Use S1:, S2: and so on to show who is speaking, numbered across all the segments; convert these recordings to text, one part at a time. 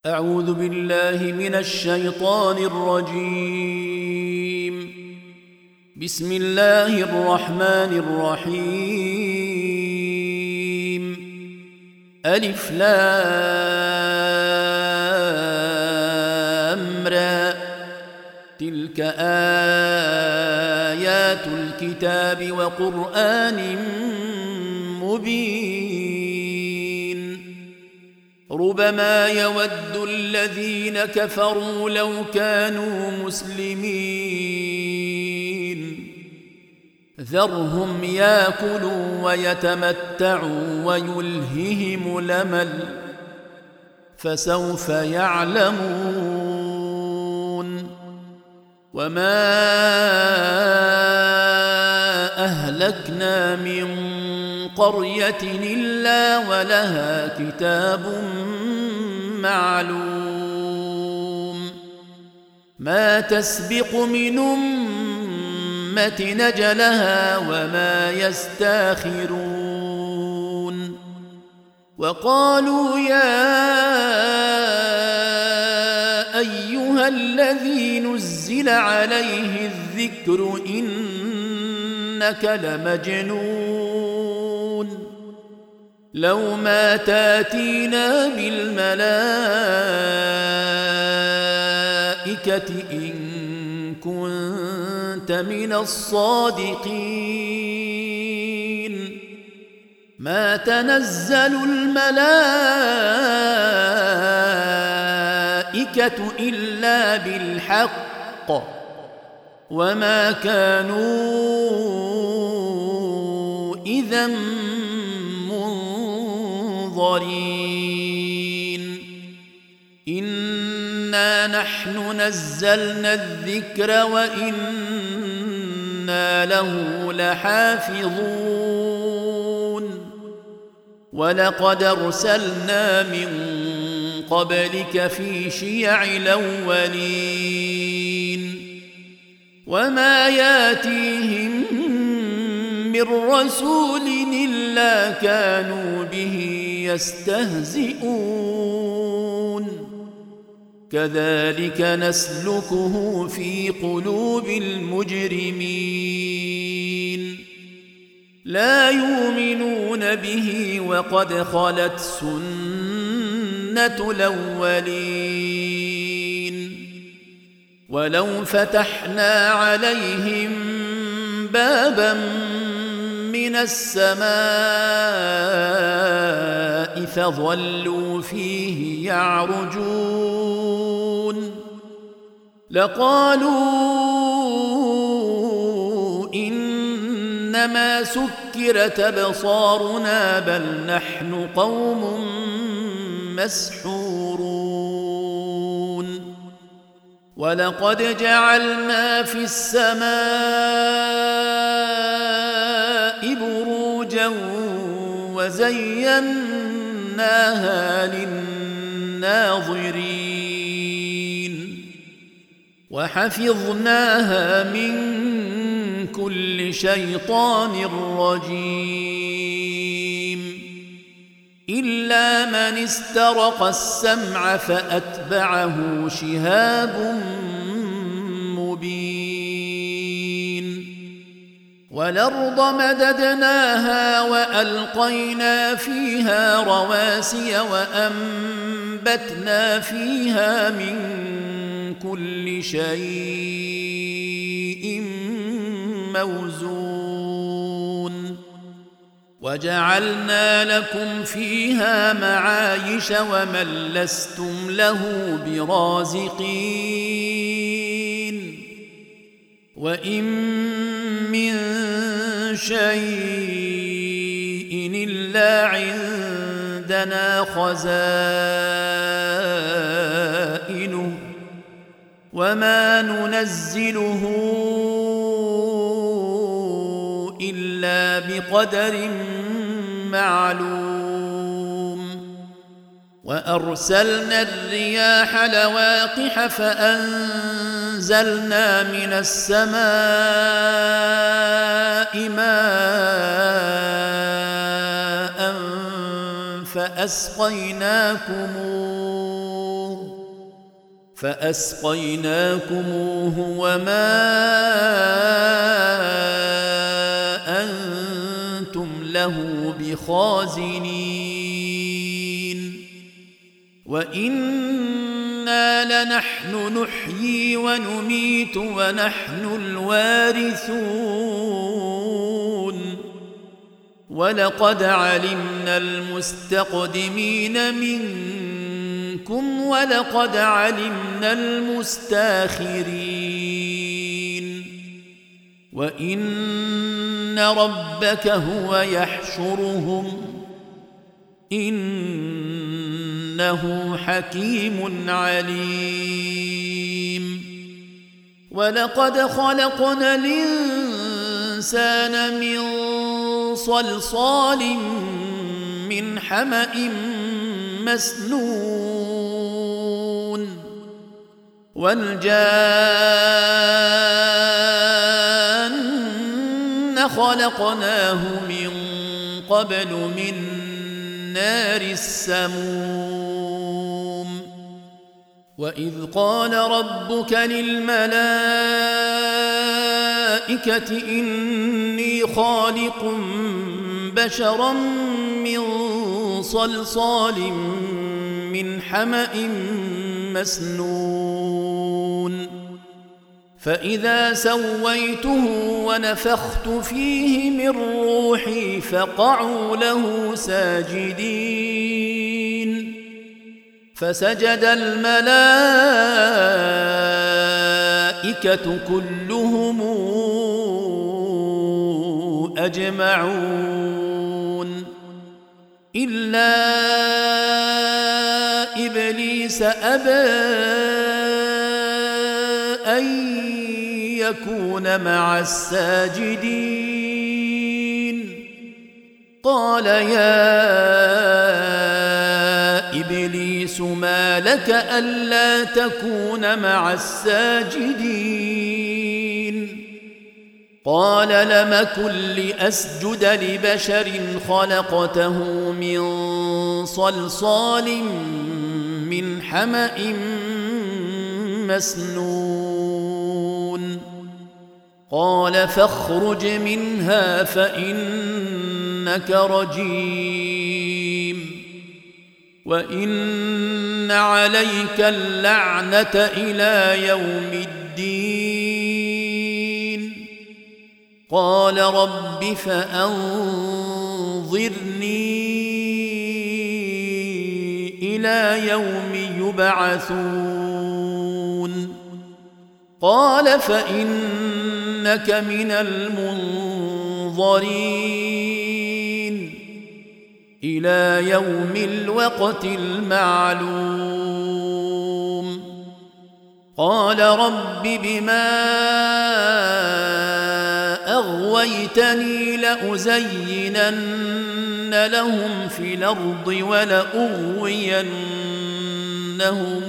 S1: أعوذ بالله من الشيطان الرجيم. بسم الله الرحمن الرحيم. ألف لام را، تلك آيات الكتاب وقرآن مبين. ربما يود الذين كفروا لو كانوا مسلمين. ذرهم ياكلوا ويتمتعوا ويلههم الأمل، فسوف يعلمون. وما أهلكنا من قرية إلا ولها كتاب معلوم، ما تسبق من أمة نجلها وما يستاخرون. وقالوا يا أيها الذي نزل عليه الذكر إنك لمجنون، لو ما تاتينا بالملائكة إن كنت من الصادقين. ما تنزل الملائكة إلا بالحق وما كانوا إذا منظرين. إنا نحن نزلنا الذكر وإنا له لحافظون. ولقد أرسلنا من قبلك في شيع الأولين، وما ياتيهم من رسول إلا كانوا به يستهزئون. كذلك نسلكه في قلوب المجرمين. لا يؤمنون به وقد خلت سنة الأولين. ولو فتحنا عليهم بابا من السماء فظلوا فيه يعرجون لقالوا إنما سكرت أبصارنا بل نحن قوم مسحورون. ولقد جعلنا في السماء بروجا وزيناها للناظرين وحفظناها من كل شيطان رجيم إلا من استرق السمع فأتبعه شهاب مبين. والأرض مددناها وألقينا فيها رواسي وأنبتنا فيها من كل شيء موزون. وجعلنا لكم فيها معايش ومن لستم له برازقين. وإن من شيء إلا عندنا خزائنه وما ننزله إلا بقدر معلوم. وأرسلنا الرياح لواقح فأنزلنا من السماء ماء فأسقيناكموه فأسقيناكموه وما أنتم له بخازنين وإنا لنحن نحيي ونميت ونحن الوارثون ولقد علمنا المستقدمين منكم ولقد علمنا المستاخرين وإن ربك هو يحشرهم إنه حكيم عليم ولقد خلقنا الإنسان من صلصال من حمأ مسنون والجان خلقناه من قبل من نار السموم وإذ قال ربك للملائكة إني خالق بشرا من صلصال من حمأ مسنون فإذا سويته ونفخت فيه من روحي فقعوا له ساجدين فسجد الملائكة كلهم أجمعون إلا إبليس أبى أن يكون مع الساجدين قال يا إبليس ما لك ألا تكون مع الساجدين قال لم أكن لأسجد لبشر خلقته من صلصال من حمأ مسنون قال فاخرج منها فإنك رجيم وإن عليك اللعنة إلى يوم الدين قال رب فأنظرني إلى يوم يبعثون قال فإنك من المنظرين إلى يوم الوقت المعلوم قال رب بما أغويتني لأزينن لهم في الأرض ولأغوينهم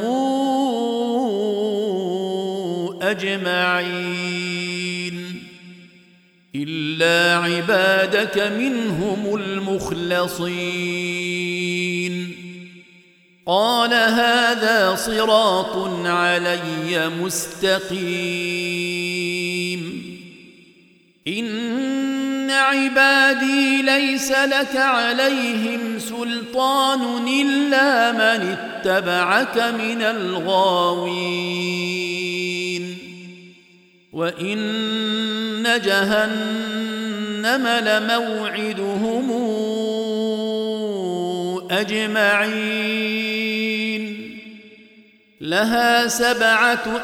S1: أجمعين إلا عبادك منهم المخلصين قال هذا صراط علي مستقيم إن عبادي ليس لك عليهم سلطان إلا من اتبعك من الغاوين وإن جهنم لموعدهم أجمعين لها 7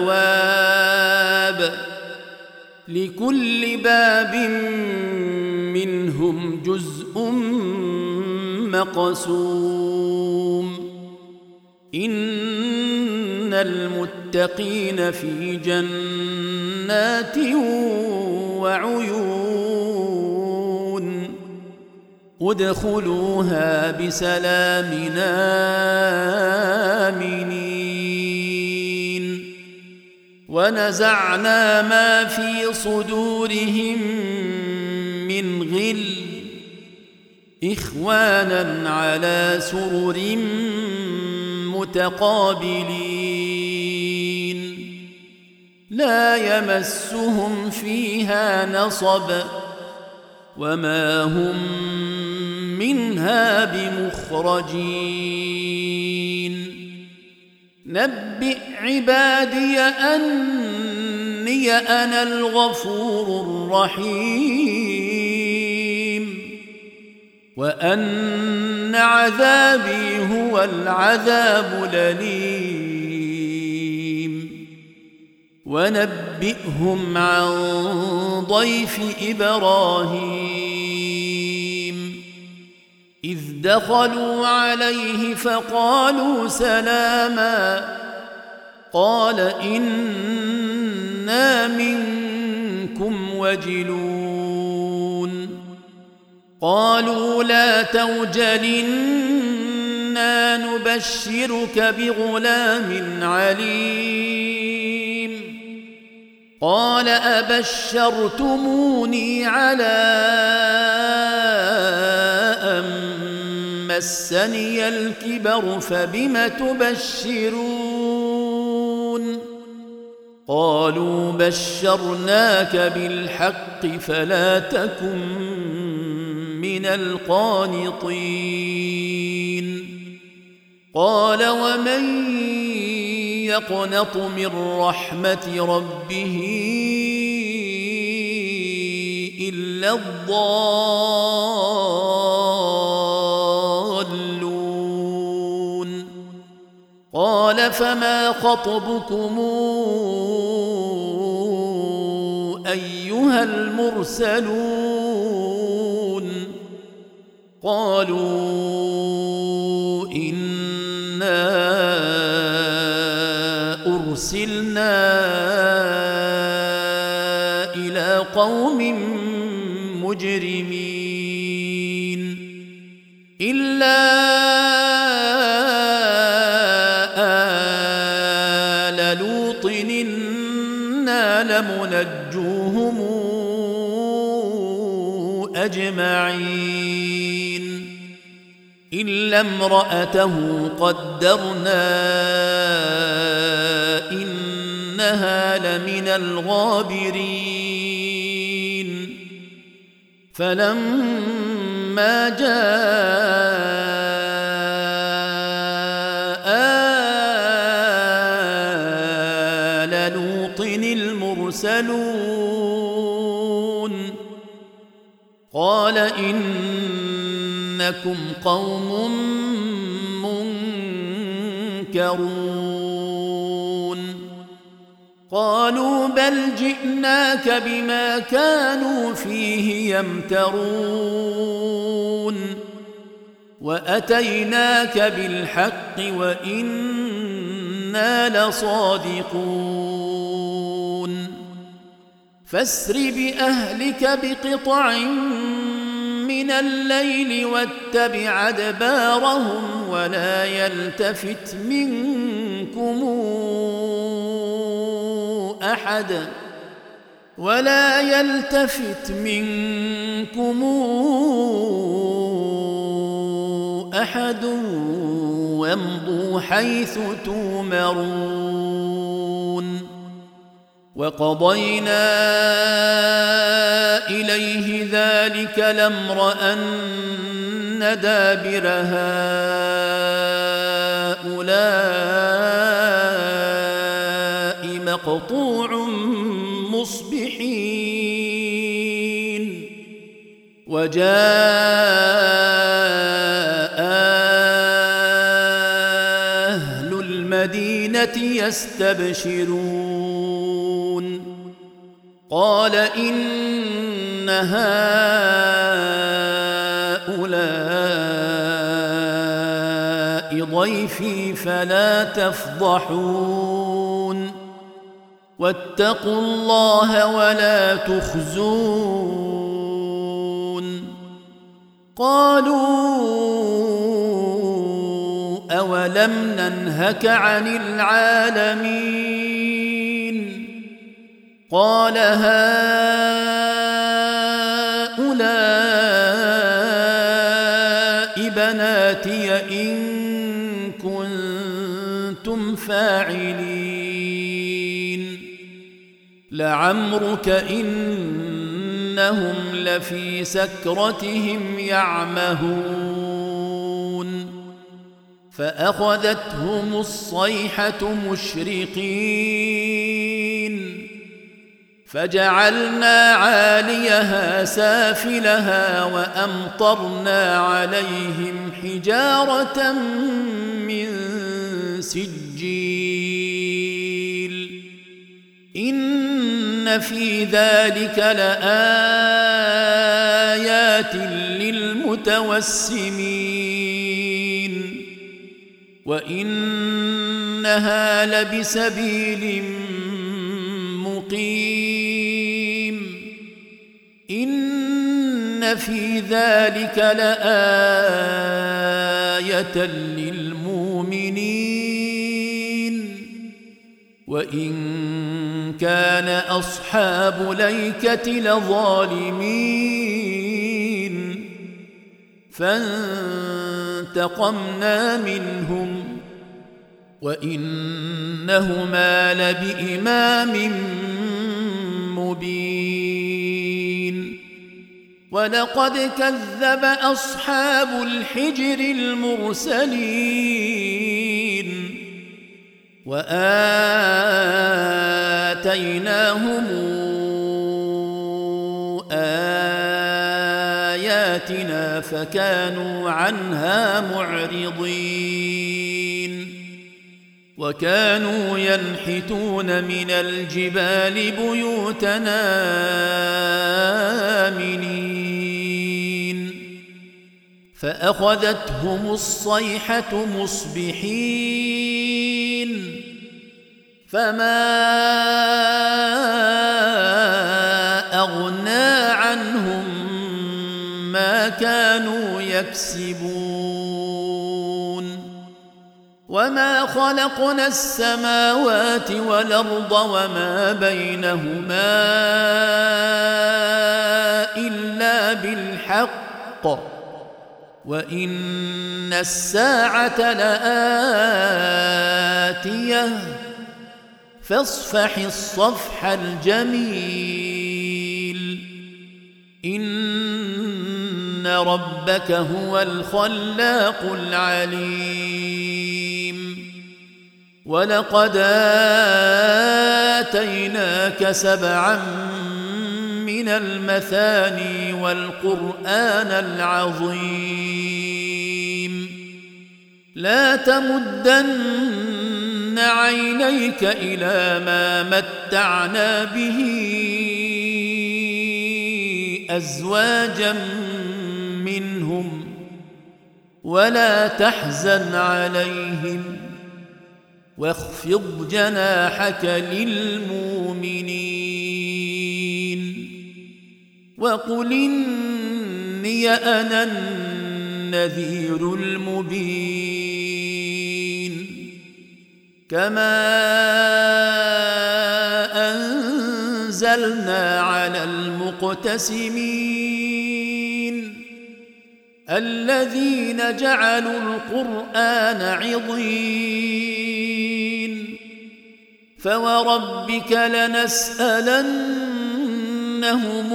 S1: أبواب لكل باب منهم جزء مقسوم إن المتقين في جنات وعيون ادخلوها بسلام آمنين ونزعنا ما في صدورهم من غل إخوانا على سرر متقابلين لا يمسهم فيها نصب وما هم منها بمخرجين نبئ عبادي أني أنا الغفور الرحيم وأن عذابي هو العذاب الأليم ونبئهم عن ضيف إبراهيم إذ دخلوا عليه فقالوا سلاما قال إنا منكم وجلون قالوا لا توجل إنا نبشرك بغلام عليم قال أبشرتموني على أن مسني الكبر فبم تبشرون قالوا بشرناك بالحق فلا تكن من القانطين قال ومن يقنط من رحمة ربه إلا الضالون قال فما خطبكم أيها المرسلون قالوا إنا أرسلنا إلى قوم مجرمين إلا آل لوط إنا لمنجوهم أجمعين إلا امرأته قدرنا إنها لمن الغابرين فلما جاء آل لوط المرسلون قال إنكم قوم منكرون قالوا بل جئناك بما كانوا فيه يمترون وأتيناك بالحق وإنا لصادقون فاسر بأهلك بقطع من الليل واتبع أدبارهم ولا يلتفت منكم أحد وامضوا حيث تؤمرون وقضينا إليه ذلك الأمر أن دابر هؤلاء مقطوع مصبحين وجاء أهل المدينة يستبشرون قال إن هؤلاء ضيفي فلا تفضحون واتقوا الله ولا تخزون قالوا أولم ننهك عن العالمين قال هؤلاء بناتي إن كنتم فاعلين لعمرك إنهم لفي سكرتهم يعمهون فأخذتهم الصيحة مشرقين فجعلنا عاليها سافلها وأمطرنا عليهم حجارة من سجيل إن في ذلك لآيات للمتوسمين وإنها لبسبيل مقيم إن في ذلك لآية للمؤمنين وإن كان أصحاب ليكة لظالمين فانتقمنا منهم وإنهما لبإمام مبين ولقد كذب أصحاب الحجر المرسلين وآتيناهم آياتنا فكانوا عنها معرضين وكانوا ينحتون من الجبال بيوتنا آمنين فأخذتهم الصيحة مصبحين فما أغنى عنهم ما كانوا يكسبون وما خلقنا السماوات والأرض وما بينهما إلا بالحق وإن الساعة لآتية فاصفح الصفح الجميل إن ربك هو الخلاق العليم ولقد آتيناك 7 من المثاني والقرآن العظيم لا تمدن عينيك إلى ما متعنا به أزواجا منهم ولا تحزن عليهم واخفض جناحك للمؤمنين وقل إني أنا النذير المبين كما أنزلنا على المقتسمين الذين جعلوا القرآن عضين فوربك لنسألنهم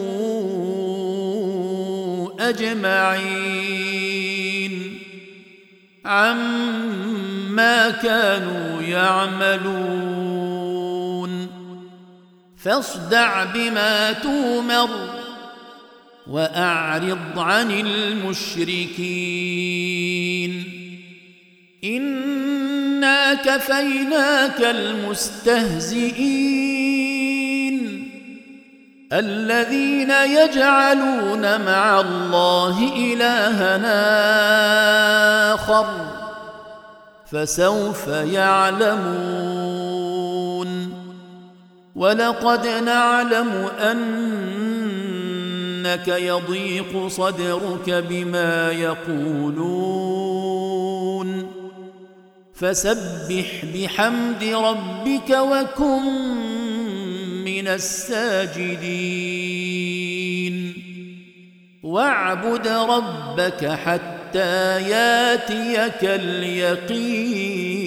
S1: أجمعين عما كانوا يعملون فاصدع بما تومر وأعرض عن المشركين إنا كفيناك المستهزئين الذين يجعلون مع الله إلهًا آخر فسوف يعلمون ولقد نعلم أنك يضيق صدرك بما يقولون فسبح بحمد ربك وكن من الساجدين واعبد ربك حتى ياتيك اليقين